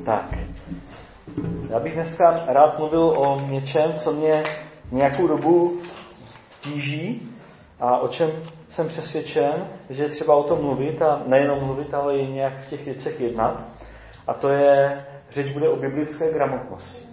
Tak, já bych dneska rád mluvil o něčem, co mě nějakou dobu tíží a o čem jsem přesvědčen, že je třeba o tom mluvit a nejenom mluvit, ale i nějak v těch věcech jednat. A to je, řeč bude o biblické gramotnosti.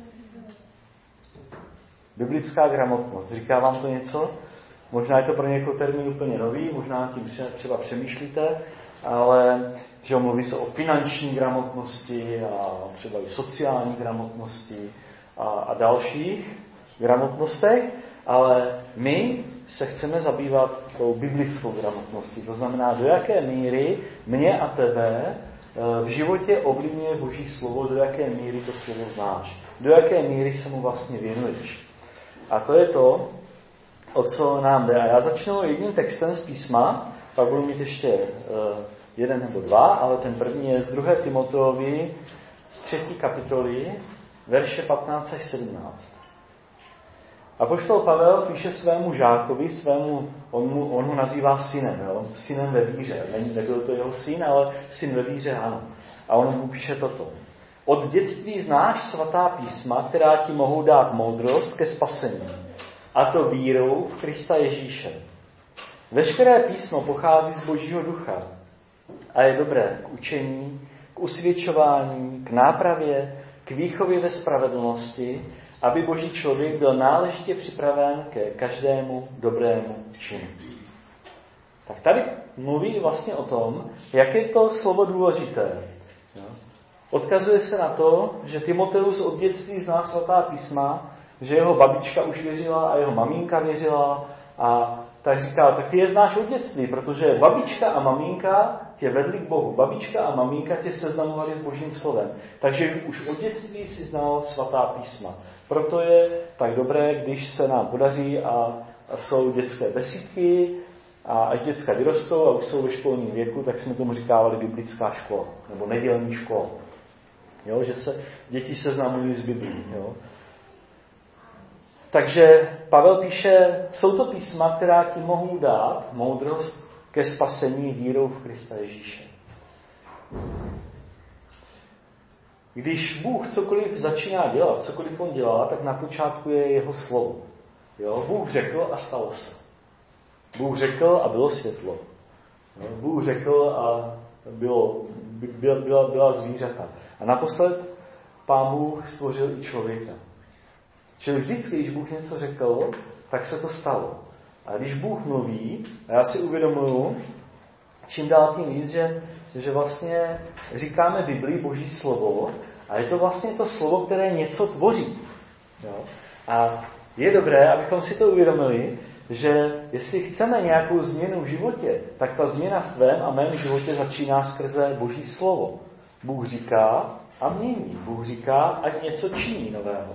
Biblická gramotnost. Říká vám to něco? Možná je to pro někoho termín úplně nový, možná tím třeba přemýšlíte, ale že mluví se o finanční gramotnosti a třeba i sociální gramotnosti a dalších gramotnostech, ale my se chceme zabývat tou biblickou gramotností. To znamená, do jaké míry mě a tebe v životě ovlivňuje Boží slovo, do jaké míry to slovo znáš, do jaké míry se mu vlastně věnuješ. A to je to, o co nám jde. A já začnu jedním textem z písma, pak budu mít ještě jeden nebo dva, ale ten první je z 2. Timoteovi z 3. kapitoly, verše 15 až 17. Apoštol Pavel píše svému žákovi, on ho nazývá synem, jo? Synem ve víře. Nebyl to jeho syn, ale syn ve víře, ano. A on mu píše toto. Od dětství znáš svatá písma, která ti mohou dát moudrost ke spasení. A to vírou v Krista Ježíše. Veškeré písmo pochází z Božího ducha a je dobré k učení, k usvědčování, k nápravě, k výchově ve spravedlnosti, aby Boží člověk byl náležitě připraven ke každému dobrému činu. Tak tady mluví vlastně o tom, jak je to slovo důležité. Odkazuje se na to, že Timoteus od dětství zná svatá písma, že jeho babička už věřila a jeho maminka věřila a tak říká, tak ty je znáš od dětství, protože babička a maminka tě vedli k Bohu. Babička a maminka tě seznamovali s Božím slovem. Takže už od dětství si znal svatá písma. Proto je tak dobré, když se nám podaří a jsou dětské besídky a až děcka vyrostou a už jsou ve školním věku, tak jsme tomu říkávali biblická škola nebo nedělní škola. Jo, že se děti seznamují s Biblií. Jo. Takže Pavel píše, jsou to písma, která ti mohou dát moudrost ke spasení vírou v Krista Ježíše. Když Bůh cokoliv začíná dělat, cokoliv on dělá, tak na počátku je jeho slovo. Jo? Bůh řekl a stalo se. Bůh řekl a bylo světlo. Jo? Bůh řekl a byla zvířata. A naposled Pán Bůh stvořil i člověka. Čili vždycky, když Bůh něco řekl, tak se to stalo. A když Bůh mluví, a já si uvědomuju, čím dál tím víc, že vlastně říkáme Biblii Boží slovo a je to vlastně to slovo, které něco tvoří. Jo? A je dobré, abychom si to uvědomili, že jestli chceme nějakou změnu v životě, tak ta změna v tvém a mém životě začíná skrze Boží slovo. Bůh říká a mění. Bůh říká, ať něco činí nového.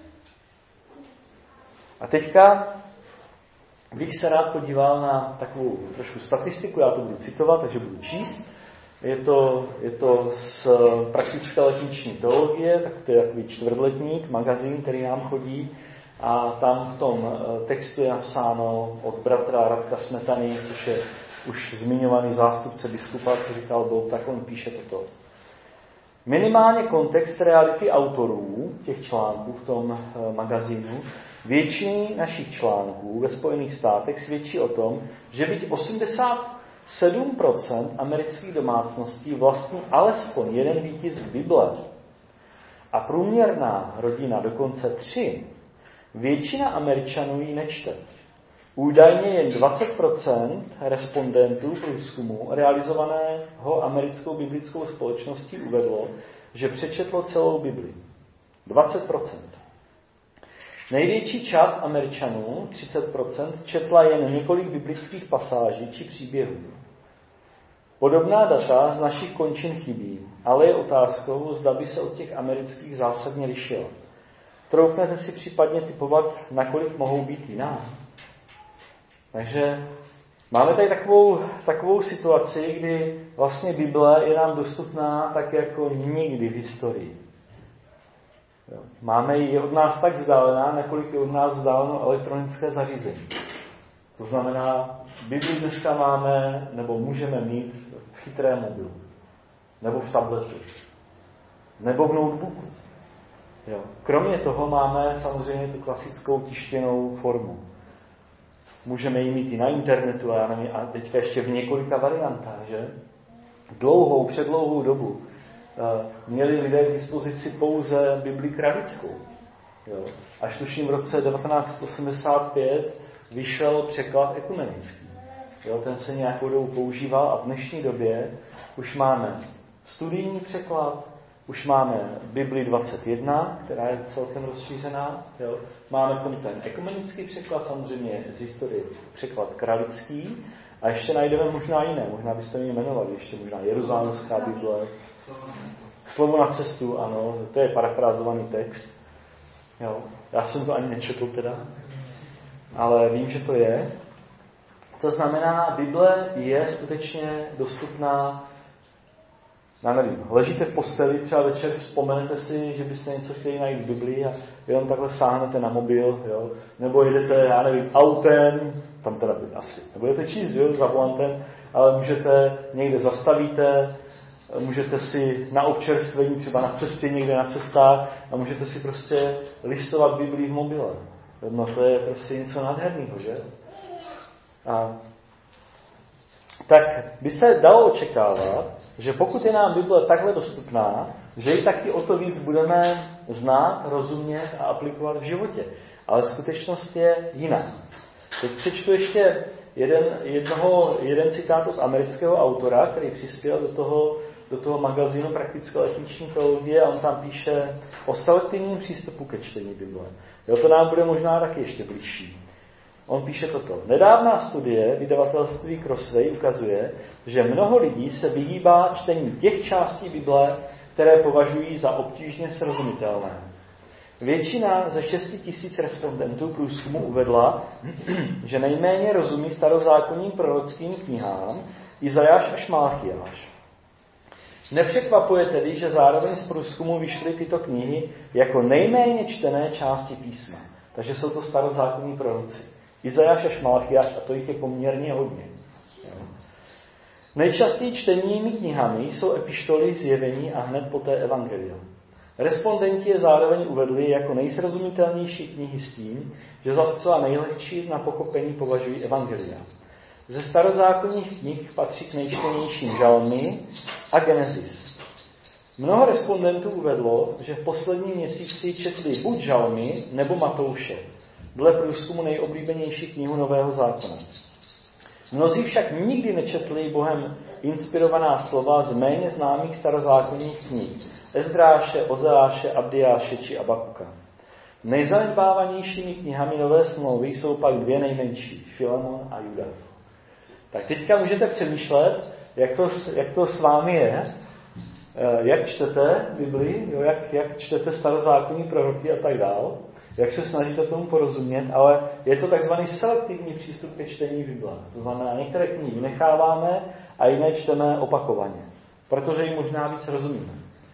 A teďka bych se rád podíval na takovou trošku statistiku, já to budu citovat, takže budu číst. Je to z Praktické letniční teologie, tak to je takový čtvrtletník, magazín, který nám chodí. A tam v tom textu je napsáno od bratra Radka Smetany, což je už zmiňovaný zástupce biskupa, co říkal Boh, tak on píše toto. Minimálně kontext reality autorů těch článků v tom magazínu většiny našich článků ve Spojených státech svědčí o tom, že byť 87% amerických domácností vlastní alespoň jeden výtisk Bible a průměrná rodina dokonce 3, většina Američanů ji nečte. Údajně jen 20% respondentů průzkumu realizovaného americkou biblickou společností uvedlo, že přečetlo celou Bibli. 20%. Největší část Američanů, 30%, četla jen několik biblických pasáží či příběhů. Podobná data z našich končin chybí, ale je otázkou, zda by se od těch amerických zásadně lišila. Troufnete si případně typovat, nakolik mohou být jiná? Takže máme tady takovou situaci, kdy vlastně Bible je nám dostupná tak jako nikdy v historii. Máme ji od nás tak vzdálená, nakolik je od nás vzdáleno elektronické zařízení. To znamená, Bibli dneska máme, nebo můžeme mít v chytrém mobilu, nebo v tabletu. nebo v notebooku. Jo. Kromě toho máme samozřejmě tu klasickou tištěnou formu. Můžeme ji mít i na internetu, a teďka ještě v několika variantách, že? Předlouhou dobu měli lidé k dispozici pouze Bibli kravickou. Jo. Až tuším v roce 1985 vyšel překlad ekumenický. Jo, ten se nějakou dobu používal a v dnešní době už máme studijní překlad, už máme Bibli 21, která je celkem rozšířená. Jo. Máme ten ekumenický překlad, samozřejmě z historie překlad kralický. A ještě najdeme možná jiné, možná byste mě jmenovali, ještě možná Jeruzalémská Bible. Slovo na cestu, ano, to je parafrázovaný text. Jo. Já jsem to ani nečetl teda, ale vím, že to je. To znamená, Bible je skutečně dostupná, já nevím, ležíte v posteli, třeba večer vzpomenete si, že byste něco chtěli najít v Biblii a jenom takhle sáhnete na mobil, jo? Nebo jedete, já nevím, autem, tam teda asi nebudete číst, jo, za volantem, ale můžete, někde zastavíte, můžete si na občerstvení, třeba na cestě, někde na cestách a můžete si prostě listovat Biblii v mobile. No to je prostě něco nádherného, že? A tak by se dalo očekávat, že pokud je nám Bible takhle dostupná, že ji taky o to víc budeme znát, rozumět a aplikovat v životě. Ale skutečnost je jiná. Teď přečtu ještě jeden citát od amerického autora, který přispěl do toho magazínu Praktická letniční teologie a on tam píše o selektivním přístupu ke čtení Bible. Jo, to nám bude možná taky ještě blížší. On píše toto. Nedávná studie vydavatelství Crossway ukazuje, že mnoho lidí se vyhýbá čtení těch částí Bible, které považují za obtížně srozumitelné. Většina ze 6 000 respondentů průzkumu uvedla, že nejméně rozumí starozákonním prorockým knihám Izajáš až Malachiáš. Nepřekvapuje tedy, že zároveň z průzkumu vyšly tyto knihy jako nejméně čtené části písma. Takže jsou to starozákonní proroci. Izajáš až Malachiáš, a to jich je poměrně hodně. Nejčastěji čtenými knihami jsou epištoly, zjevení a hned poté evangelia. Respondenti je zároveň uvedli jako nejsrozumitelnější knihy s tím, že za zcela nejlehčí na pochopení považují evangelia. Ze starozákonních knih patří k nejčtenějším Žalmy a Genesis. Mnoho respondentů uvedlo, že v posledním měsíci četli buď Žalmy nebo Matouše, dle průzkumu nejoblíbenější knihu Nového zákona. Mnozí však nikdy nečetli Bohem inspirovaná slova z méně známých starozákonních knih Ezdráše, Ozeáše, Abdiáše či Abakuka. Nejzanedbávanějšími knihami Nové smlouvy jsou pak 2 nejmenší, Filemon a Juda. Tak teďka můžete přemýšlet, jak to s vámi je, jak čtete Biblii, jo, jak čtete starozákonní proroky a tak dál, jak se snažíte tomu porozumět, ale je to takzvaný selektivní přístup ke čtení Bible. To znamená, některé knihy vynecháváme a jiné čteme opakovaně, protože jim možná víc rozumíme.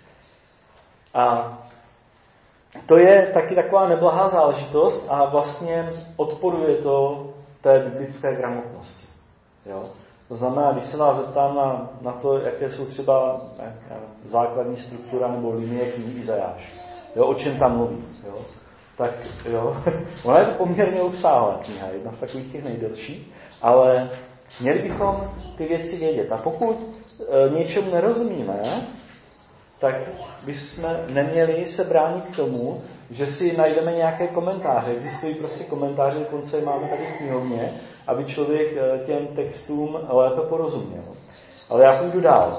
A to je taky taková neblahá záležitost a vlastně odporuje to té biblické gramotnosti. Jo? To znamená, když se vás zeptám na to, jaké jsou třeba základní struktura nebo linie knihy Izajáš, jo, o čem tam mluví, jo? Tak jo, ona je to poměrně obsáhlá kniha, jedna z takových těch nejdelších, ale měli bychom ty věci vědět. A pokud něčemu nerozumíme, tak bychom neměli se bránit k tomu, že si najdeme nějaké komentáře. Existují prostě komentáře, dokonce máme tady v knihovně, aby člověk těm textům lépe porozuměl. Ale já půjdu dál.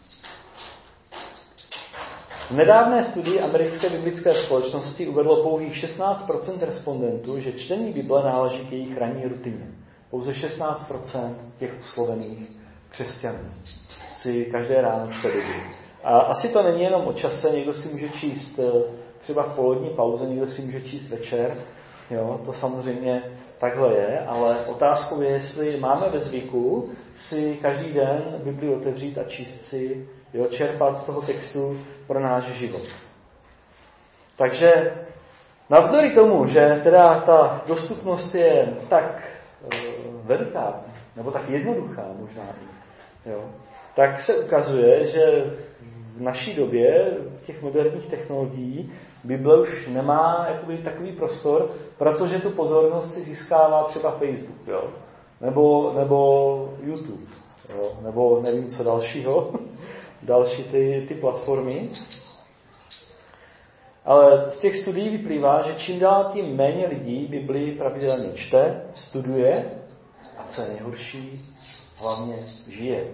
V nedávné studii americké biblické společnosti uvedlo pouhých 16% respondentů, že čtení Bible náleží k jejich ranní rutině. Pouze 16% těch oslovených křesťanů si každé ráno čte Bibli. A asi to není jenom o čase, někdo si může číst třeba v polední pauze, někdo si může číst večer, jo, to samozřejmě takhle je, ale otázkou je, jestli máme ve zvyku si každý den Bibli otevřít a číst si, jo, čerpat z toho textu pro náš život. Takže navzdory tomu, že teda ta dostupnost je tak veliká, nebo tak jednoduchá možná, jo, tak se ukazuje, že v naší době, v těch moderních technologií, Bible už nemá jakoby takový prostor, protože tu pozornost si získává třeba Facebook, jo? Nebo YouTube, jo? Nebo nevím co dalšího, další ty platformy. Ale z těch studií vyplývá, že čím dál tím méně lidí Bibli pravidelně čte, studuje a co je nejhorší, hlavně žije.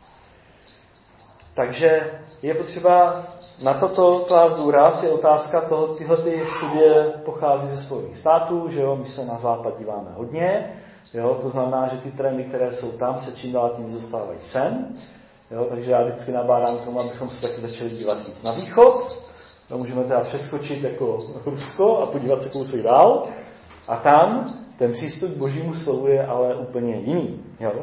Takže je potřeba na toto klást důraz, je otázka toho, tyhle studie pochází ze Spojených států, že jo, my se na západ díváme hodně, jo, to znamená, že ty trendy, které jsou tam, se čím dál tím dostávají sem, jo, takže já vždycky nabádám k tomu, abychom se taky začali dívat víc na východ, to můžeme teda přeskočit jako Rusko a podívat se kousek dál a tam ten přístup k Božímu slovu je ale úplně jiný, jo.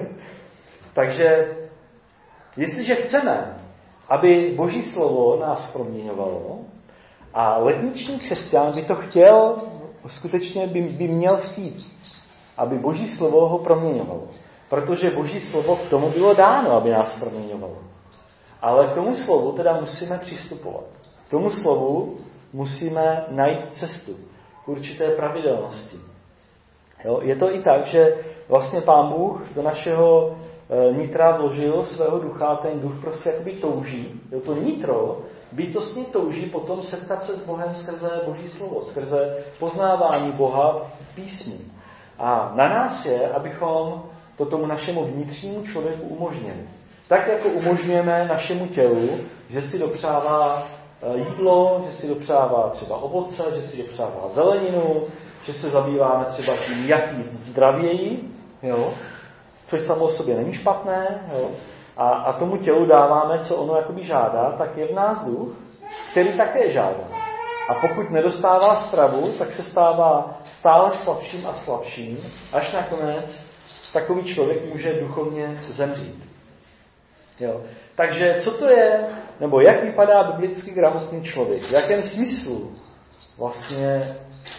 Takže jestliže chceme, aby Boží slovo nás proměňovalo, a letniční křesťan by to chtěl, skutečně by měl chtít, aby Boží slovo ho proměňovalo. Protože Boží slovo k tomu bylo dáno, aby nás proměňovalo. Ale k tomu slovu teda musíme přistupovat. K tomu slovu musíme najít cestu k určité pravidelnosti. Jo? Je to i tak, že vlastně Pán Bůh do našeho nitra vložil svého ducha a ten duch prostě jakoby touží. Jo, to nitro bytostně touží potom setkat se s Bohem skrze Boží slovo, skrze poznávání Boha v písmu. A na nás je, abychom to tomu našemu vnitřnímu člověku umožnili. Tak jako umožňujeme našemu tělu, že si dopřává jídlo, že si dopřává třeba ovoce, že si dopřává zeleninu, že se zabýváme třeba tím, jak jíst zdravěji, jo? Což samo o sobě není špatné, jo? A tomu tělu dáváme, co ono jakoby žádá, tak je v nás duch, který také žádá. A pokud nedostává stravu, tak se stává stále slabším a slabším, až nakonec takový člověk může duchovně zemřít. Jo. Takže co to je, nebo jak vypadá biblicky gramotný člověk? V jakém smyslu vlastně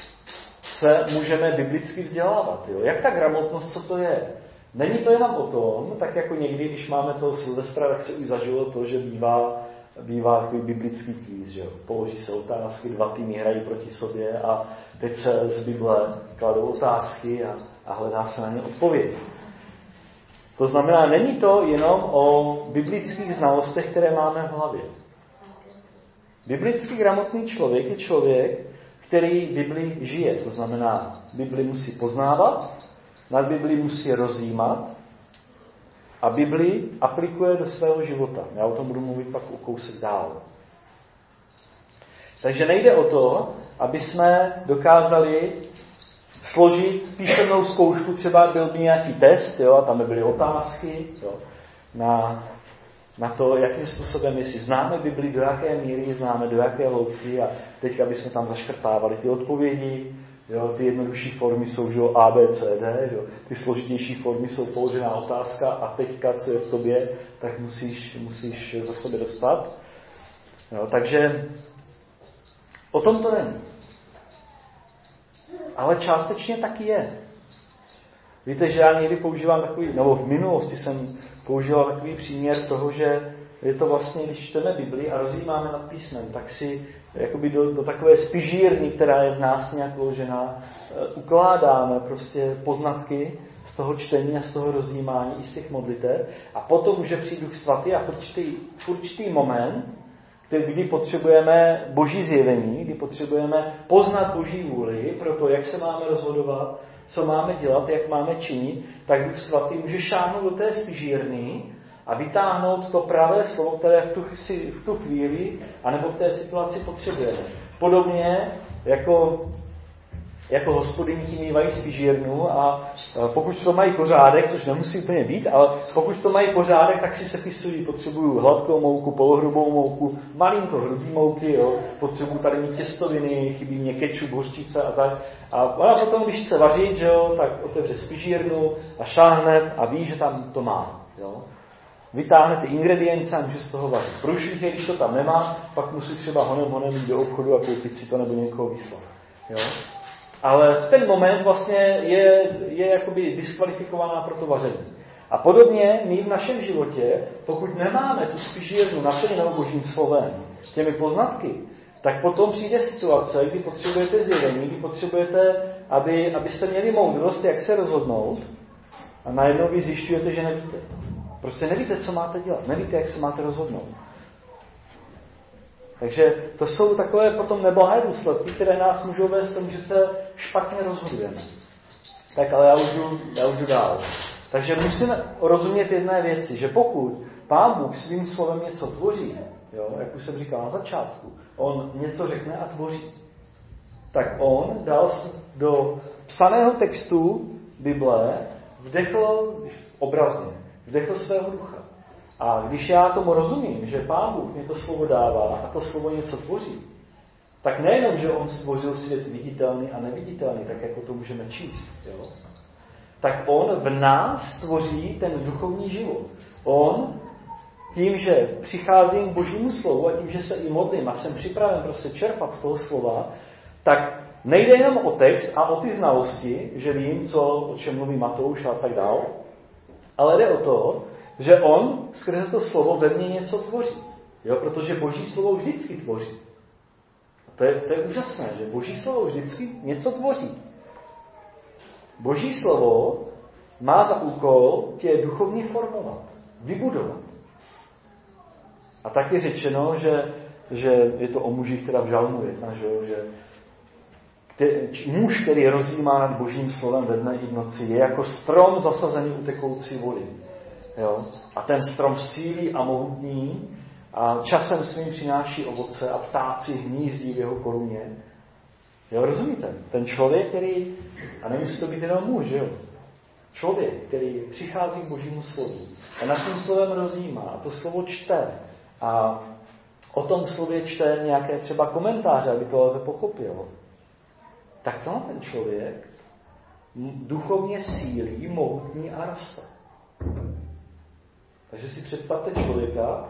se můžeme biblicky vzdělávat? Jo? Jak ta gramotnost, co to je? Není to jenom o tom, tak jako někdy, když máme toho Silvestra, tak se už zažilo to, že bývá takový biblický kvíz, že jo? Položí se otázky, 2 týmy hrají proti sobě a teď se z Bible kladou otázky a hledá se na ně odpověď. To znamená, není to jenom o biblických znalostech, které máme v hlavě. Biblicky gramotný člověk je člověk, který Bibli žije. To znamená, Bibli musí poznávat, nad Bibli musí rozjímat a Bibli aplikuje do svého života. Já o tom budu mluvit pak o kousek dál. Takže nejde o to, aby jsme dokázali složit písemnou zkoušku, třeba byl by nějaký test, jo, a tam by byly otázky, jo, na to, jakým způsobem, jestli známe Bibli, do jaké míry známe, do jaké hloubky a teďka bychom tam zaškrtávali ty odpovědi, jo, ty jednodušší formy jsou, že A, B, C, D, jo, ty složitější formy jsou položená otázka a teďka, co je v tobě, tak musíš za sebe dostat. Jo, takže o tom to není. Ale částečně taky je. Víte, že já někdy používám takový, nebo v minulosti jsem používal takový příměr toho, že je to vlastně, když čteme Bibli a rozjímáme nad písmem, tak si jakoby do takové spižírny, která je v nás nějak vložená, ukládáme prostě poznatky z toho čtení a z toho rozjímání i z těch modlitev a potom může přijít Duch Svatý a v určitý moment, kdy potřebujeme Boží zjevení, kdy potřebujeme poznat Boží vůli pro to, jak se máme rozhodovat, co máme dělat, jak máme činit, tak Duch Svatý může šáhnout do té spižírny a vytáhnout to pravé slovo, které v tu chvíli anebo v té situaci potřebujeme. Podobně jako hospodyni ti mývají spižírnu a pokud to mají pořádek, což nemusí úplně být, ale pokud to mají pořádek, tak si sepisují, potřebuju hladkou mouku, polohrubou mouku, malinko hrubý mouky, jo, potřebuju tady mít těstoviny, chybí mě kečup, hořčice a tak. A ona potom, když chce vařit, že jo, tak otevře spižírnu a šáhne a ví, že tam to má. Jo. Vytáhne ty ingredience a může z toho vařit. Průšvih je, když to tam nemá, pak musí třeba honem jít do obchodu a koupit si to nebo někoho vyslat. Jo. Ale v ten moment vlastně je jakoby diskvalifikovaná pro to vaření. A podobně my v našem životě, pokud nemáme tu spižírnu naplněnou Božím slovem, těmi poznatky, tak potom přijde situace, kdy potřebujete zjevení, kdy potřebujete, abyste měli moudrost, jak se rozhodnout, a najednou vy zjišťujete, že nevíte. Prostě nevíte, co máte dělat, nevíte, jak se máte rozhodnout. Takže to jsou takové potom neblahé důsledky, které nás můžou vést k tomu, že se špatně rozhodujeme. Tak ale já už jdu dál. Takže musíme rozumět jedné věci, že pokud Pán Bůh svým slovem něco tvoří, jo, jak už jsem říkal na začátku, on něco řekne a tvoří, tak on dal do psaného textu Bible vdechl svého ducha. A když já tomu rozumím, že Pán Bůh mě to slovo dává a to slovo něco tvoří, tak nejenom, že on stvořil svět viditelný a neviditelný, tak jako to můžeme číst, jo? Tak on v nás tvoří ten duchovní život. On tím, že přicházím k Božímu slovu a tím, že se i modlím a jsem připraven prostě čerpat z toho slova, tak nejde jenom o text a o ty znalosti, že vím, o čem mluví Matouš a tak dál, ale jde o to, že on skrze to slovo ve mně něco tvoří. Jo? Protože Boží slovo vždycky tvoří. To je úžasné, že Boží slovo vždycky něco tvoří. Boží slovo má za úkol tě duchovně formovat, vybudovat. A tak je řečeno, že je to o mužích, která v Žalmu 1, že muž, který rozjímá nad Božím slovem ve dne i v noci, je jako strom zasazený u tekoucí vody. Jo? A ten strom sílí a mohutný a časem svým přináší ovoce a ptáci hnízdí v jeho koruně. Jo, rozumíte? Ten člověk, který, a nemusí to být jenom muž, jo? Člověk, který přichází k Božímu slovu a nad tím slovem rozjímá a to slovo čte a o tom slově čte nějaké třeba komentáře, aby to lépe pochopil, tak ten člověk duchovně sílí, mohutný a roste. Takže si představte člověka,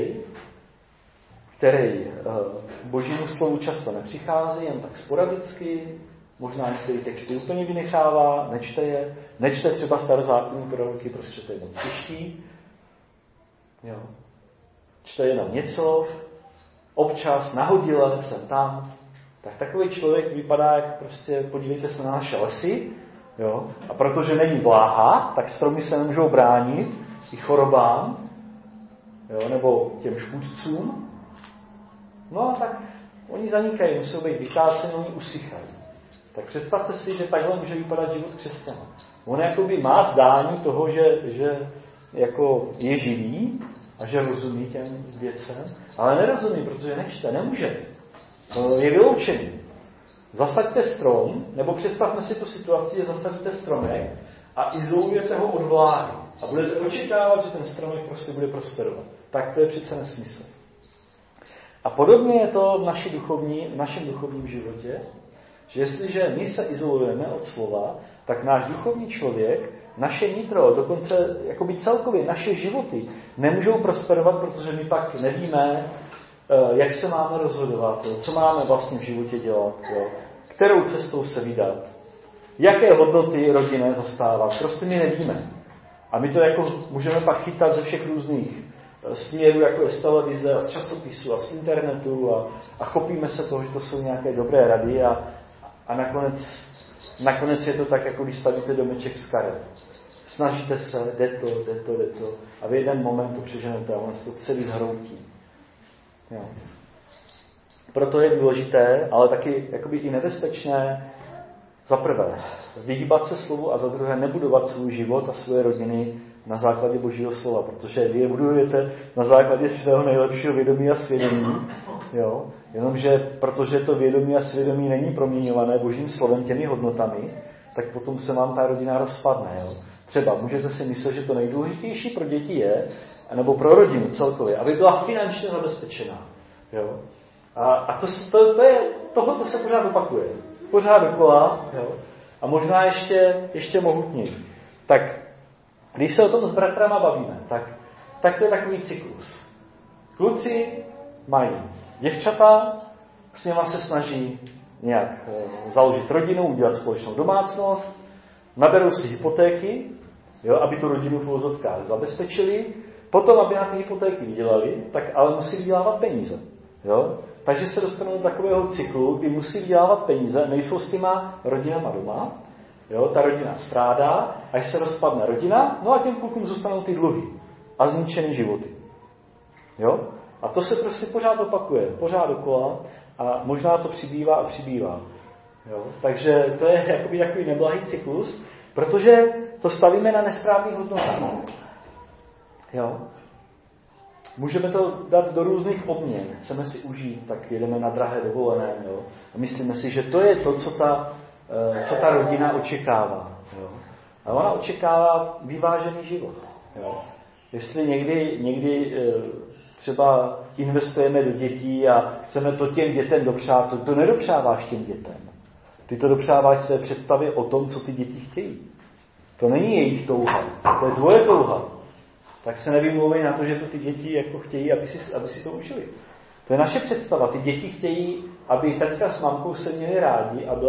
který Božímu slovu často nepřichází, jen tak sporadicky, možná některé texty úplně vynechává, nečte třeba starozákonní proroky, protože to je moc těžký. Jo. Čte jenom něco, občas nahodile jsem tam, tak takový člověk vypadá, jak prostě podívejte se na naše lesy, jo, a protože není vláha, tak stromy se nemůžou bránit i chorobám, jo, nebo těm škůdcům. No a tak oni zanikají, musí být vykáceni, oni usychají. Tak představte si, že takhle může vypadat život křesťana. On jakoby má zdání toho, že jako je živý a že rozumí těm věcem, ale nerozumí, protože nečte, nemůže. To je vyloučený. Zasaďte strom, nebo představme si tu situaci, že zasadíte stromek a izolujete ho od vláhy. A budete očekávat, že ten stromek prostě bude prosperovat. Tak to je přece nesmysl. A podobně je to v našem duchovním životě, že jestliže my se izolujeme od slova, tak náš duchovní člověk, naše nitro, dokonce jakoby celkově naše životy nemůžou prosperovat, protože my pak nevíme, jak se máme rozhodovat, co máme vlastně v životě dělat, kterou cestou se vydat, jaké hodnoty rodinné zastávat. Prostě my nevíme. A my to jako můžeme pak chytat ze všech různých směrů, jako je z televize a z časopisu a z internetu a chopíme se toho, že to jsou nějaké dobré rady a nakonec je to tak, jako když stavíte domeček z karet. Snažíte se, jde to a v jeden moment to přeženete a ono se to celý zhroutí. Jo. Proto je důležité, ale taky jakoby i nebezpečné, za prvé vyhýbat se slovu a za druhé nebudovat svůj život a svoje rodiny na základě Božího slova, protože vy je budujete na základě svého nejlepšího vědomí a svědomí, jo? Jenomže protože to vědomí a svědomí není proměňované Božím slovem těmi hodnotami, tak potom se vám ta rodina rozpadne. Jo? Třeba můžete si myslet, že to nejdůležitější pro děti je, nebo pro rodinu celkově, aby byla finančně zabezpečená. Jo? A tohle se pořád opakuje. Pořád dokola, jo? A možná ještě mohutněji. Tak když se o tom s bratrama bavíme, tak to je takový cyklus. Kluci mají děvčata, s něma se snaží nějak založit rodinu, udělat společnou domácnost, naberou si hypotéky, jo, aby tu rodinu v uvozovkách zabezpečili, potom, aby na ty hypotéky vydělali, tak ale musí vydělávat peníze. Jo? Takže se dostanou do takového cyklu, kdy musí vydělávat peníze, nejsou s těma rodinama doma, jo? Ta rodina strádá, až se rozpadne rodina, no a těm klukům zůstanou ty dluhy a zničený životy. Jo? A to se prostě pořád opakuje, pořád dokola a možná to přibývá a přibývá. Jo? Takže to je jakoby takový neblahý cyklus, protože to stavíme na nesprávných hodnotách. Jo? Můžeme to dát do různých obměn. Chceme si užít, tak jedeme na drahé dovolené. Jo? A myslíme si, že to je to, co ta rodina očekává. Jo? A ona očekává vyvážený život. Jo? Jestli někdy třeba investujeme do dětí a chceme to těm dětem dopřát, to nedopřáváš těm dětem. Ty to dopřáváš své představě o tom, co ty děti chtějí. To není jejich touha, to je tvoje touha. Tak se nevymlouvej na to, že to ty děti jako chtějí, aby si to užili. To je naše představa. Ty děti chtějí, aby taťka s mamkou se měli rádi a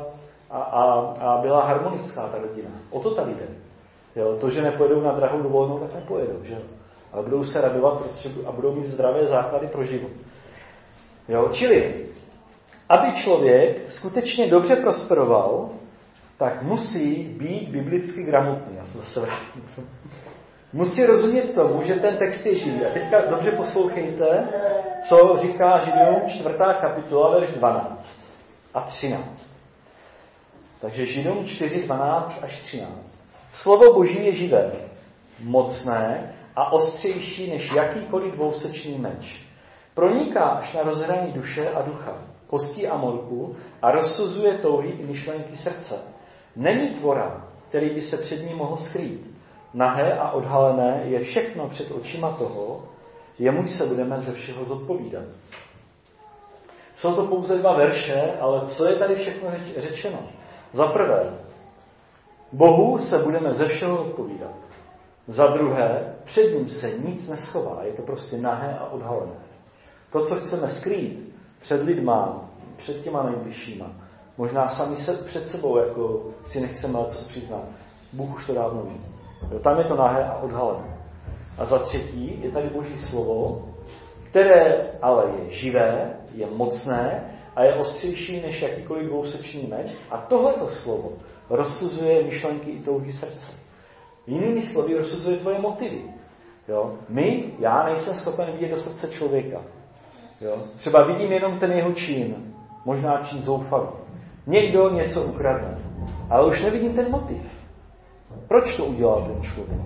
byla harmonická ta rodina. O to tady jde. Jo, to, že nepojedou na drahou dovolenou, tak nepojedou. Že? Ale budou se radovat a budou mít zdravé základy pro život. Jo, čili, aby člověk skutečně dobře prosperoval, tak musí být biblicky gramotný. Já se zase vrátím. Musí rozumět tomu, že ten text je živý. A teďka dobře poslouchejte, co říká Židům 4. kapitola, verš 12 a 13. Takže Židům 4, 12 až 13. Slovo Boží je živé, mocné a ostřejší než jakýkoliv dvousečný meč. Proniká až na rozhraní duše a ducha, kostí a morku a rozsuzuje touhy i myšlenky srdce. Není tvora, který by se před ním mohl skrýt. Nahé a odhalené je všechno před očima toho, jemuž se budeme ze všeho zodpovídat. Jsou to pouze 2 verše, ale co je tady všechno řečeno? Za prvé, Bohu se budeme ze všeho zodpovídat. Za druhé, před ním se nic neschová, je to prostě nahé a odhalené. To, co chceme skrýt před lidma, před těma nejbližšíma, možná sami před sebou, jako si nechceme co přiznat, Bůh už to dávno ví. Tam je to nahé a odhalené. A za třetí je tady Boží slovo, které ale je živé, je mocné a je ostřejší než jakýkoliv dvousečný meč. A tohleto slovo rozsuzuje myšlenky i touhy srdce. Jinými slovy rozsuzuje tvoje motivy. Jo? Já nejsem schopen vidět do srdce člověka. Jo? Třeba vidím jenom ten jeho čin, možná čin zoufalý. Někdo něco ukradne, ale už nevidím ten motiv. Proč to udělal ten člověk?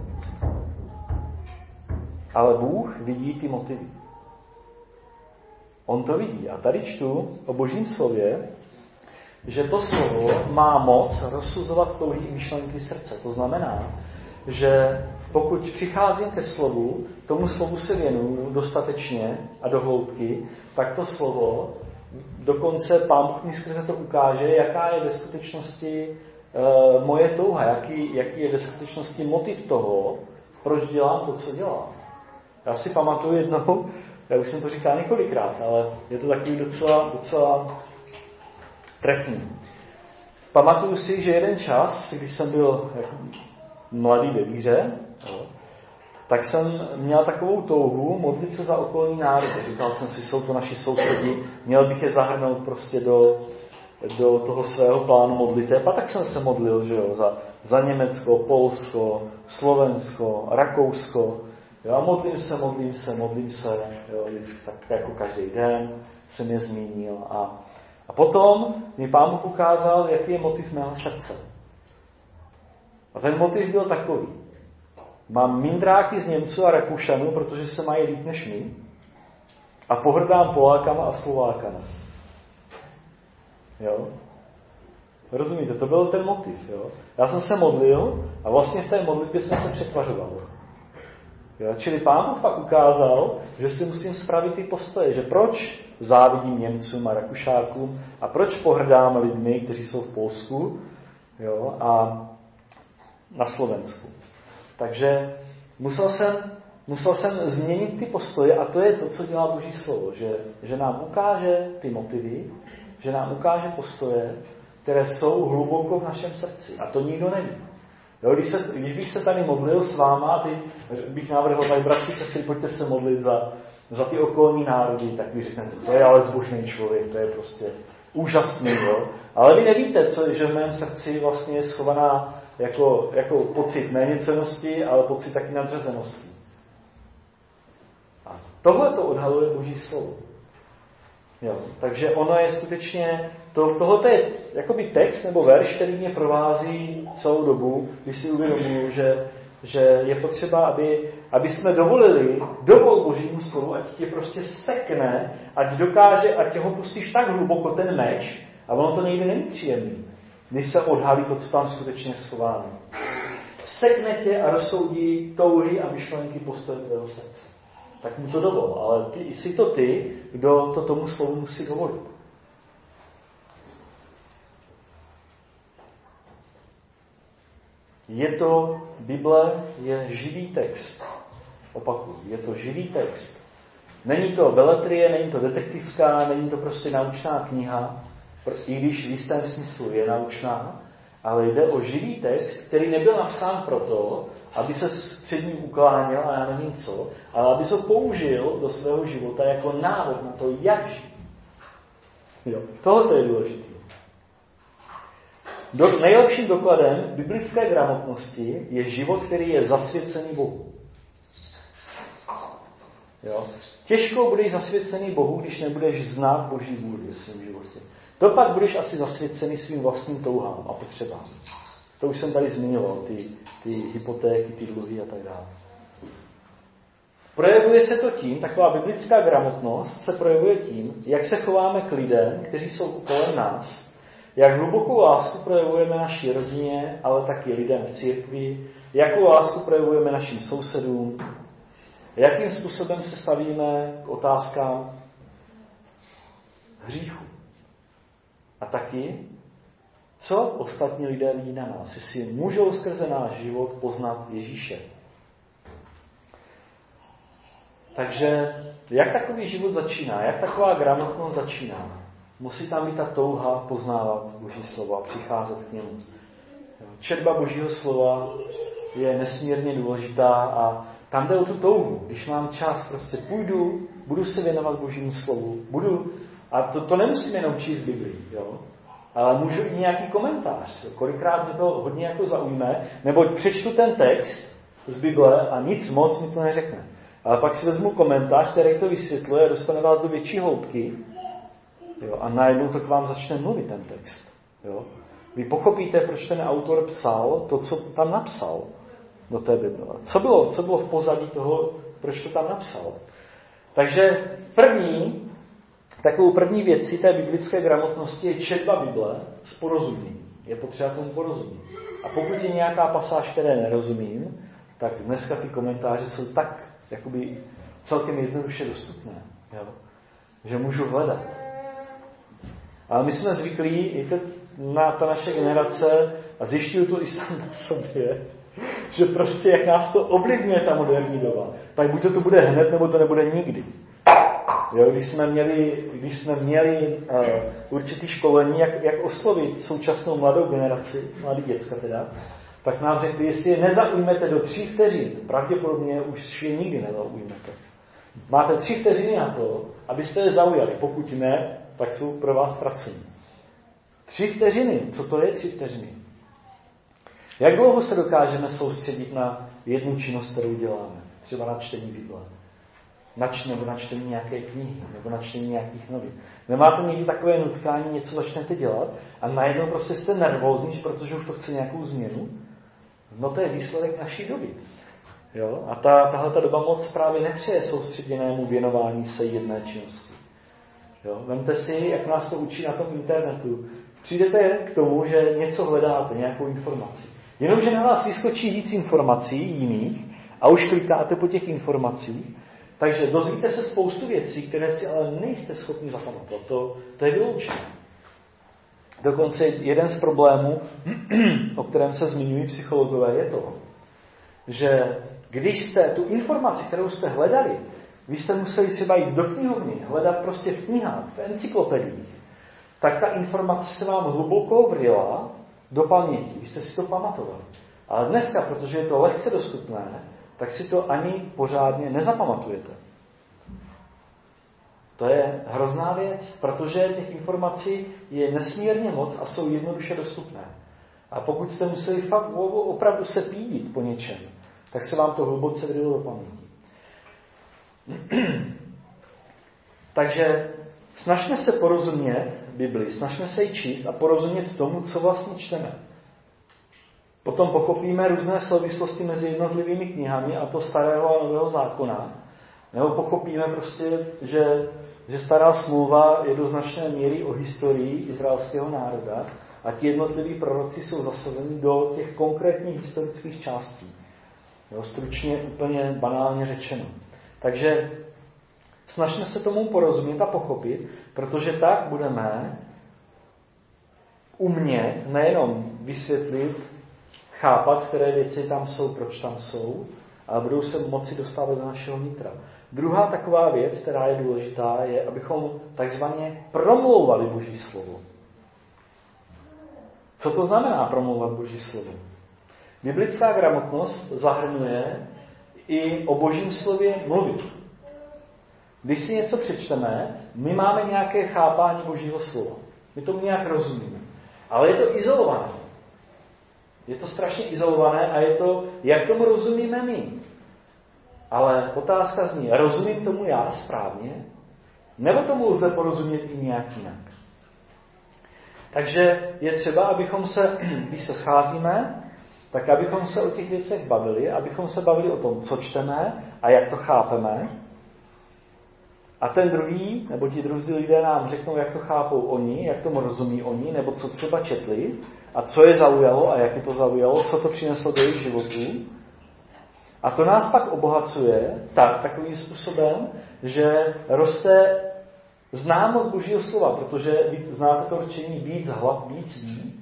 Ale Bůh vidí ty motivy. On to vidí. A tady čtu o Božím slově, že to slovo má moc rozsuzovat touhy i myšlenky srdce. To znamená, že pokud přicházím ke slovu, tomu slovu se věnuju dostatečně a do hloubky, tak to slovo, dokonce Pán Bůh mi skrze to ukáže, jaká je ve skutečnosti moje touha, jaký je ve skutečnosti motiv toho, proč dělám to, co dělám. Já si pamatuju jednou, já už jsem to říkal několikrát, ale je to takový docela trefný. Pamatuju si, že jeden čas, když jsem byl jako mladý ve víře, tak jsem měl takovou touhu modlit se za okolní národy. Říkal jsem si, jsou to naši sousedi, měl bych je zahrnout prostě do toho svého plánu modliteb. A tak jsem se modlil, že jo, za Německo, Polsko, Slovensko, Rakousko. Jo, a modlím se, jo, tak jako každý den jsem je zmínil. A potom mi Pán Bůh ukázal, jaký je motiv mého srdce. A ten motiv byl takový. Mám mindráky z Němců a Rakušanů, protože se mají líp než my. A pohrdám Polákama a Slovákama. Jo? Rozumíte, to byl ten motiv. Jo? Já jsem se modlil a vlastně v té modlitbě jsem se přetvařoval. Jo? Čili Pán Bůh pak ukázal, že si musím spravit ty postoje, že proč závidím Němcům a Rakušákům a proč pohrdám lidmi, kteří jsou v Polsku, jo? A na Slovensku. Takže musel jsem změnit ty postoje a to je to, co dělá Boží slovo, že nám ukáže ty motivy, že nám ukáže postoje, které jsou hluboko v našem srdci. A to nikdo neví. Jo, když bych se tady modlil s váma, bych navrhoval, bratři, sestry, pojďte se modlit za ty okolní národy, tak vy řeknete, to je ale zbožný člověk, to je prostě úžasný, jo. Ale vy nevíte, že v mém srdci vlastně je schovaná jako pocit méněcennosti, ale pocit taky nadřazenosti. A tohle to odhaluje Boží slovo. Jo, takže ono je skutečně, tohle je jakoby text nebo verš, který mě provází celou dobu, když si uvědomuji, že je potřeba, aby jsme dovol Božímu slovu, ať tě prostě sekne, ať ho pustíš tak hluboko, ten meč, a ono to někdy není příjemný, když se odhalí to, co tam skutečně je schováno. Sekne tě a rozsoudí touhy a myšlenky postoje tvého srdce. Tak mu to dovol, ale jsi to ty, kdo to tomu slovu musí dovolit. Bible je živý text. Opakuju, je to živý text. Není to beletrie, není to detektivka, není to prostě naučná kniha, i když v jistém smyslu je naučná, ale jde o živý text, který nebyl napsán proto, aby se před ním ukláněl a já nevím co, ale aby se použil do svého života jako návod na to, jak žít. Jo, tohle je důležité. Nejlepším dokladem biblické gramotnosti je život, který je zasvěcený Bohu. Jo? Těžko budeš zasvěcený Bohu, když nebudeš znát Boží vůli v svém životě. To pak budeš asi zasvěcený svým vlastním touhám a potřebám. To už jsem tady zmiňoval, ty hypotéky, ty dluhy a tak dále. Projevuje se to tím, taková biblická gramotnost se projevuje tím, jak se chováme k lidem, kteří jsou kolem nás, jak hlubokou lásku projevujeme naší rodině, ale taky lidem v církvi, jakou lásku projevujeme našim sousedům, jakým způsobem se stavíme k otázkám hříchu. A taky, co ostatní lidé vidí na nás, jestli můžou skrze náš život poznat Ježíše. Takže jak takový život začíná, jak taková gramotnost začíná? Musí tam být ta touha poznávat Boží slovo a přicházet k němu. Četba Božího slova je nesmírně důležitá a tam jde o tu touhu. Když mám čas, prostě budu se věnovat Božímu slovu, a to nemusím jenom číst Biblii, jo? Ale můžu i nějaký komentář. Kolikrát mě to hodně jako zaujme, nebo přečtu ten text z Bible a nic moc mi to neřekne. Ale pak si vezmu komentář, který to vysvětluje, dostane vás do větší hloubky, jo? A najednou to k vám začne mluvit ten text. Jo? Vy pochopíte, proč ten autor psal to, co tam napsal do té Bible. Co bylo v pozadí toho, proč to tam napsal. Takže takovou první věcí té biblické gramotnosti je četba Bible s porozuměním. Je potřeba tomu porozumět. A pokud je nějaká pasáž, které nerozumím, tak dneska ty komentáře jsou tak jakoby celkem jednoduše dostupné. Jo? Že můžu hledat. Ale my jsme zvyklí, na ta naše generace, a zjišťuju to i sám na sobě, že prostě jak nás to ovlivňuje ta moderní doba, tak buď to bude hned, nebo to nebude nikdy. Jo, když jsme měli určitý školení, jak oslovit současnou mladou generaci, mladý děcka teda, tak nám řekli, jestli je nezaujmete do 3 vteřin, pravděpodobně už je nikdy nezaujmete. Máte 3 vteřiny na to, abyste je zaujali. Pokud ne, tak jsou pro vás ztracení. 3 vteřiny. Co to je 3 vteřiny? Jak dlouho se dokážeme soustředit na jednu činnost, kterou děláme? Třeba na čtení Bible. Nebo na čtení nějaké knihy, nebo na čtení nějakých novin. Nemáte někdy takové nutkání, něco začnete dělat a najednou prostě jste nervózní, protože už to chce nějakou změnu? No to je výsledek naší doby. Jo? A tahle doba moc právě nepřeje soustředěnému věnování se jedné činnosti. Jo? Vemte si, jak nás to učí na tom internetu. Přijdete k tomu, že něco hledáte, nějakou informaci. Jenomže na vás vyskočí víc informací jiných a už klikáte po těch informacích. Takže dozvíte se spoustu věcí, které si ale nejste schopni zapamatovat. To je vyloučené. Dokonce jeden z problémů, o kterém se zmiňují psychologové, je to, že když jste tu informaci, kterou jste hledali, vy jste museli třeba jít do knihovny, hledat prostě v knihách, v encyklopediích, tak ta informace se vám hluboko vryla do paměti. Vy jste si to pamatovali. Ale dneska, protože je to lehce dostupné, tak si to ani pořádně nezapamatujete. To je hrozná věc, protože těch informací je nesmírně moc a jsou jednoduše dostupné. A pokud jste museli fakt opravdu se pídit po něčem, tak se vám to hluboce vrylo do paměti. Takže snažme se porozumět Bibli, snažme se ji číst a porozumět tomu, co vlastně čteme. Potom pochopíme různé souvislosti mezi jednotlivými knihami, a to Starého a Nového zákona. Nebo pochopíme prostě, že Stará smlouva je do značné míry o historii izraelského národa a ti jednotliví proroci jsou zasazeni do těch konkrétních historických částí. Jo, stručně, úplně banálně řečeno. Takže snažme se tomu porozumět a pochopit, protože tak budeme umět nejenom vysvětlit, chápat, které věci tam jsou, proč tam jsou, ale budou se moci dostávat do našeho nitra. Druhá taková věc, která je důležitá, je, abychom takzvaně promlouvali Boží slovo. Co to znamená promlouvat Boží slovo? Biblická gramotnost zahrnuje i o Božím slově mluvit. Když si něco přečteme, my máme nějaké chápání Božího slova. My tomu nějak rozumíme. Ale je to izolované. Je to strašně izolované a je to, jak tomu rozumíme my. Ale otázka zní, rozumím tomu já správně? Nebo tomu lze porozumět i nějak jinak? Takže je třeba, abychom se, když se scházíme, tak abychom se o těch věcech bavili, abychom se bavili o tom, co čteme a jak to chápeme. A ten druhý, nebo ti druzí lidé nám řeknou, jak to chápou oni, jak tomu rozumí oni, nebo co třeba četli a co je zaujalo a jak je to zaujalo, co to přineslo do jejich životů. A to nás pak obohacuje takovým způsobem, že roste známost Božího slova, protože znáte to určení víc ví.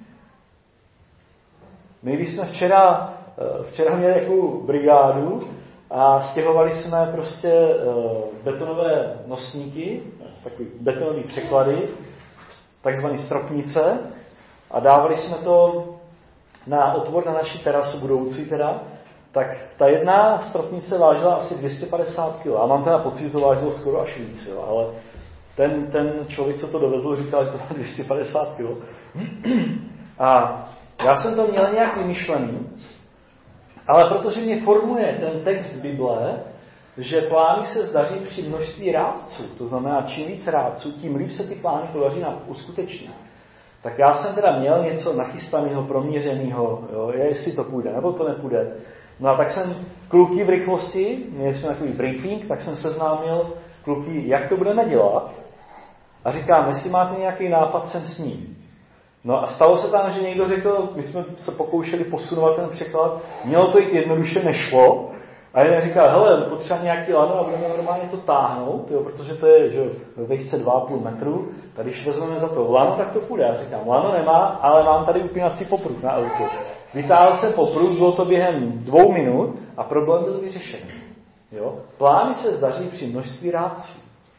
My když jsme včera měli takovou brigádu a stěhovali jsme prostě betonové nosníky, takový betonový překlady, takzvané stropnice, a dávali jsme to na otvor na naší terasu budoucí teda, tak ta jedna stropnice vážila asi 250 kg. A mám teda pocit, že to vážilo skoro až víc, jo, ale ten člověk, co to dovezl, říkal, že to má 250 kg. A já jsem to měl nějak vymyšlený, ale protože mě formuje ten text Bible, že plány se zdaří při množství rádců, to znamená, čím víc rádců, tím líp se ty plány podaří uskutečnit. Tak já jsem teda měl něco nachystaného, proměřeného, jestli to půjde, nebo to nepůjde. No a tak jsem kluky v rychlosti, měli jsme takový briefing, tak jsem seznámil kluky, jak to budeme dělat. A říkám, jestli máte nějaký nápad, sem s ním. No a stalo se tam, že někdo řekl, my jsme se pokoušeli posunovat ten překlad, mělo to jít jednoduše, nešlo. A jeden říkal, hele, potřeba nějaký lano a budeme normálně to táhnout, jo, protože to je že, ve výšce 2,5 metru. Tady když vezmeme za to lano, tak to půjde. Já říkám, lano nemá, ale mám tady upínací popruh na auto. Vytáhl jsem popruh, bylo to během 2 minut a problém byl vyřešený. Jo? Plány se zdaří při množství rádců.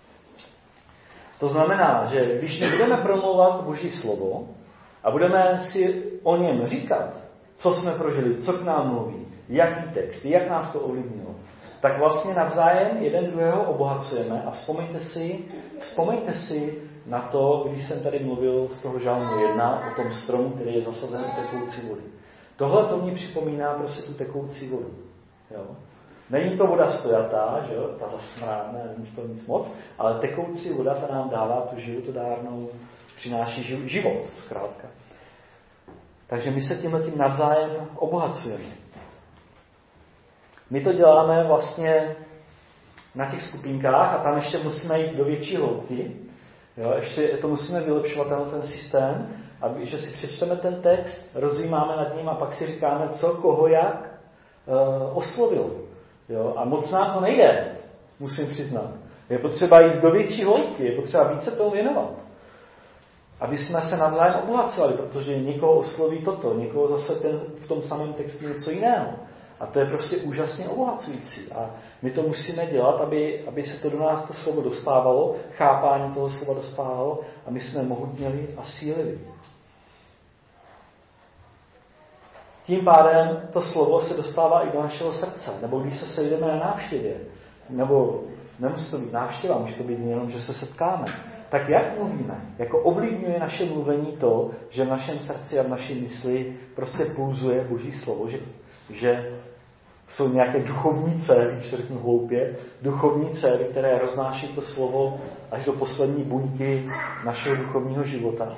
To znamená, že když nebudeme promlouvat Boží slovo a budeme si o něm říkat, co jsme prožili, co k nám mluví, jaký text, jak nás to ovlivnilo, tak vlastně navzájem jeden druhého obohacujeme a vzpomeňte si na to, když jsem tady mluvil z toho žalmu 1 o tom stromu, který je zasazen u tekoucí vody. Tohle to mě připomíná prostě tu tekoucí vodu. Jo? Není to voda stojatá, že jo? Ta zasmrádná, není z toho nic moc, ale tekoucí voda ta nám dává tu životodárnou, přináší život, zkrátka. Takže my se tímhletím navzájem obohacujeme. My to děláme vlastně na těch skupinkách a tam ještě musíme jít do větší hloubky. Jo? Ještě to musíme vylepšovat ten systém, že si přečteme ten text, rozjímáme nad ním a pak si říkáme, co, koho, jak oslovil. Jo? A moc nám to nejde, musím přiznat. Je potřeba jít do větší hloubky, je potřeba více tomu věnovat. Aby jsme se navzájem obohacovali, protože někoho osloví toto, někoho zase v tom samém textu něco jiného. A to je prostě úžasně obohacující. A my to musíme dělat, aby se to do nás to slovo dostávalo, chápání toho slova dostávalo a my jsme mohutněli a sílili. tím pádem to slovo se dostává i do našeho srdce. Nebo když se sejdeme na návštěvě, nebo nemusí to být návštěva, může to být jenom, že se setkáme. Tak jak mluvíme? Jako ovlivňuje naše mluvení to, že v našem srdci a v naší mysli prostě pulzuje Boží slovo, že jsou nějaké duchovní cévy, když to řeknu hloupě, duchovní cévy, které roznáší to slovo až do poslední buňky našeho duchovního života.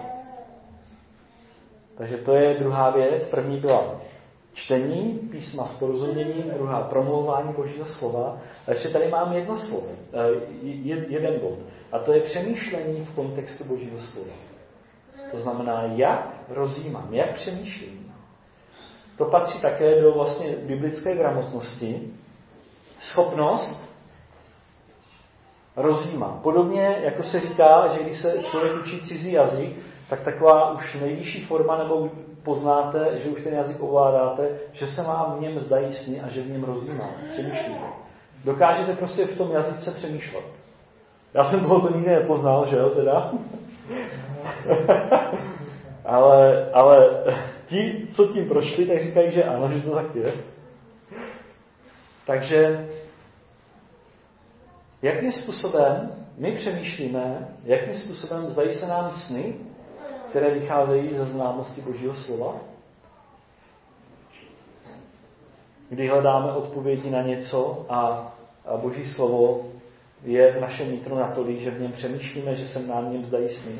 Takže to je druhá věc. První byla čtení písma s porozuměním, druhá promlouvání Božího slova. A ještě tady mám jedno slovo, jeden bod. A to je přemýšlení v kontextu Božího slova. To znamená, jak rozjímám, jak přemýšlím. To patří také do vlastně biblické gramotnosti. Schopnost rozjímat. Podobně, jako se říká, že když se člověk učí cizí jazyk, tak taková už nejvyšší forma, nebo poznáte, že už ten jazyk ovládáte, že se vám v něm zdají sny a že v něm rozjímáte, přemýšlíte. Dokážete prostě v tom jazyce přemýšlet. Já jsem tohoto nikdy nepoznal, že jo, teda? ale ti, co tím prošli, tak říkají, že ano, že to tak je. Takže jakým způsobem my přemýšlíme, jakým způsobem zdají se nám sny, které vycházejí ze známosti Božího slova, kdy hledáme odpovědi na něco a Boží slovo je v našem nitru natolik, že v něm přemýšlíme, že se nám v něm zdají sny.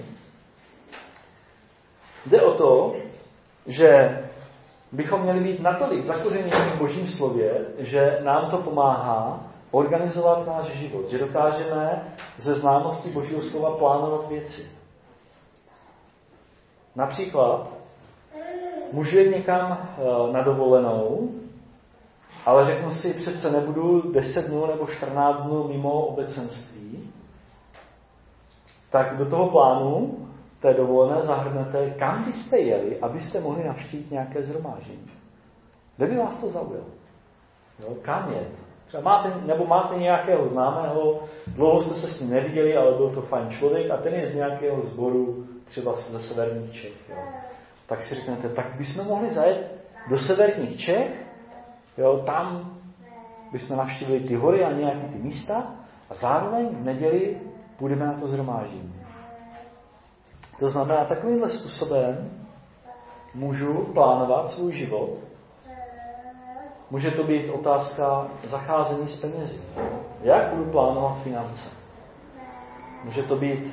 Jde o to, že bychom měli být natolik zakořeněni v Božím slově, že nám to pomáhá organizovat náš život, že dokážeme ze známosti Božího slova plánovat věci. Například můžu jít někam na dovolenou, ale řeknu si, přece nebudu 10 dnů nebo 14 dnů mimo obecenství, tak do toho plánu té dovolené zahrnete, kam byste jeli, abyste mohli navštívit nějaké shromáždění. Kde by vás to zaujalo? Jo, kam jet? Třeba máte nějakého známého, dlouho jste se s ním neviděli, ale byl to fajn člověk a ten je z nějakého sboru, třeba ze severních Čech. Jo. Tak si řeknete, tak bychom mohli zajet do severních Čech, jo, tam bychom navštívili ty hory a nějaké ty místa a zároveň v neděli půjdeme na to shromáždění. To znamená, takovýmhle způsobem můžu plánovat svůj život. Může to být otázka zacházení s penězi. Jak budu plánovat finance? Může to být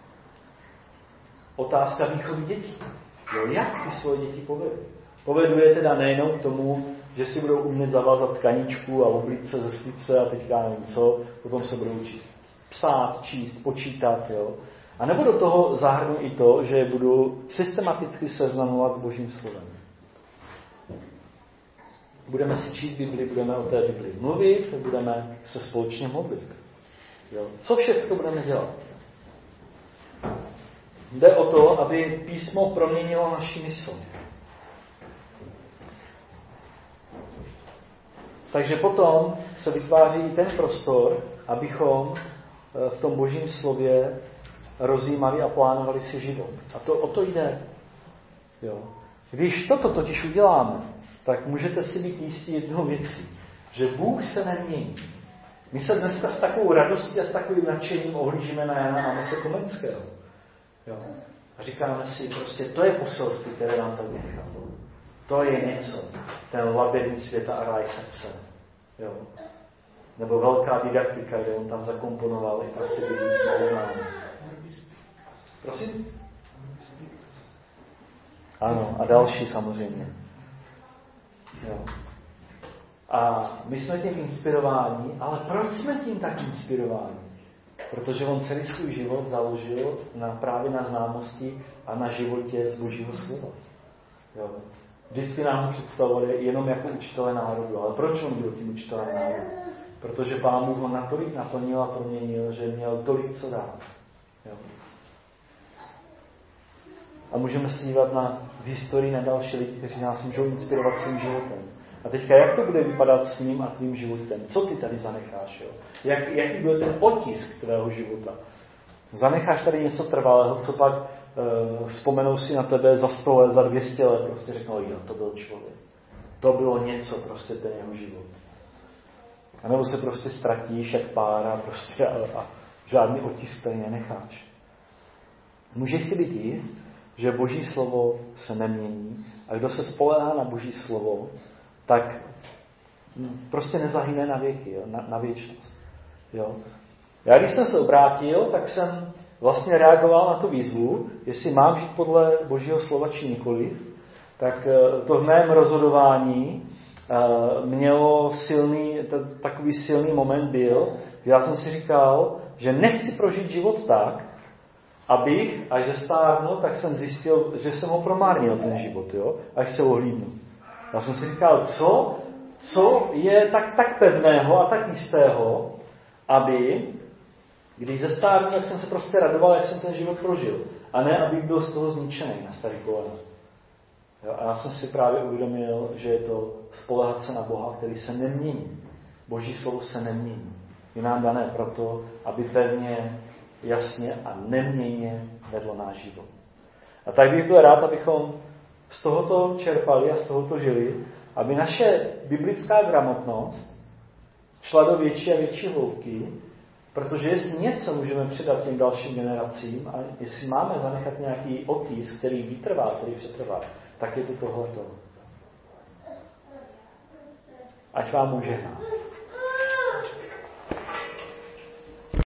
otázka výchovy dětí. Jo, jak ty svoje děti povedu? Povedu je teda nejenom k tomu, že si budou umět zavázat tkaničku a oblít se ze slice a teďka nevím co, potom se budou učit psát, číst, počítat, jo. A nebo do toho zahrnu i to, že budu systematicky seznamovat s Božím slovem. Budeme si číst Bibli, budeme o té Bibli mluvit, budeme se společně modlit. Jo. Co všechno budeme dělat? Jde o to, aby písmo proměnilo naši mysl. Takže potom se vytváří i ten prostor, abychom v tom Božím slově rozjímali a plánovali si život. A o to jde. Jo. Když toto totiž uděláme, tak můžete si být jistí jednou věcí, že Bůh se nemění. My se dneska s takovou radostí a s takovým nadšením ohlížíme na Jana Amose Komenského. Jo. A říkáme si, prostě to je poselství, které nám tak nechal. To je něco. Ten labirint světa a ráj srdce. Jo. Nebo velká didaktika, kde on tam zakomponoval i prostě biblické poznání. Prosím? Ano, a další samozřejmě. Jo. A my jsme tím inspirováni, ale proč jsme tím tak inspirováni? Protože on celý svůj život založil právě na známosti a na životě z Božího slova. Jo. Vždycky nám ho představovali jenom jako učitele národu. Ale proč on byl tím učitelem národu? Protože Pán Bůh ho natolik naplnil a proměnil, že měl tolik co dát. Jo. A můžeme se dívat v historii na další lidi, kteří nás můžou inspirovat svým životem. A teďka, jak to bude vypadat s ním a tvým životem? Co ty tady zanecháš? Jo? Jaký byl ten otisk tvého života? Zanecháš tady něco trvalého, co pak vzpomenou si na tebe za 100 let, za 200 let, prostě řeknou, jo, to byl člověk. to bylo něco prostě ten jeho život. A nebo se prostě ztratíš jak pára prostě a žádný otisk tady nenecháš. Můžeš si být jist, že Boží slovo se nemění a kdo se spoléhá na Boží slovo, tak prostě nezahyne na věky, jo? Na věčnost. Jo? Já když jsem se obrátil, tak jsem vlastně reagoval na tu výzvu, jestli mám žít podle Božího slova či nikoliv, tak to v mém rozhodování mělo takový silný moment byl, že já jsem si říkal, že nechci prožít život tak, abych, až se stárnu, tak jsem zjistil, že jsem ho promarnil ten život, jo? Až se ohlídnu. Já jsem si říkal, co je tak pevného a tak jistého, aby, když zestárnu, tak jsem se prostě radoval, jak jsem ten život prožil. A ne, abych byl z toho zničený na starý kolena. Jo? A já jsem si právě uvědomil, že je to spoléhat se na Boha, který se nemění. Boží slovo se nemění. Je nám dané proto, aby pevně, jasně a neměnně vedlo náš život. A tak bych byl rád, abychom z tohoto čerpali a z tohoto žili, aby naše biblická gramotnost šla do větší a větší hloubky, protože jestli něco můžeme předat těm dalším generacím a jestli máme zanechat nějaký otisk, který vytrvá, který přetrvá, tak je to tohleto. Ať vám může hnát.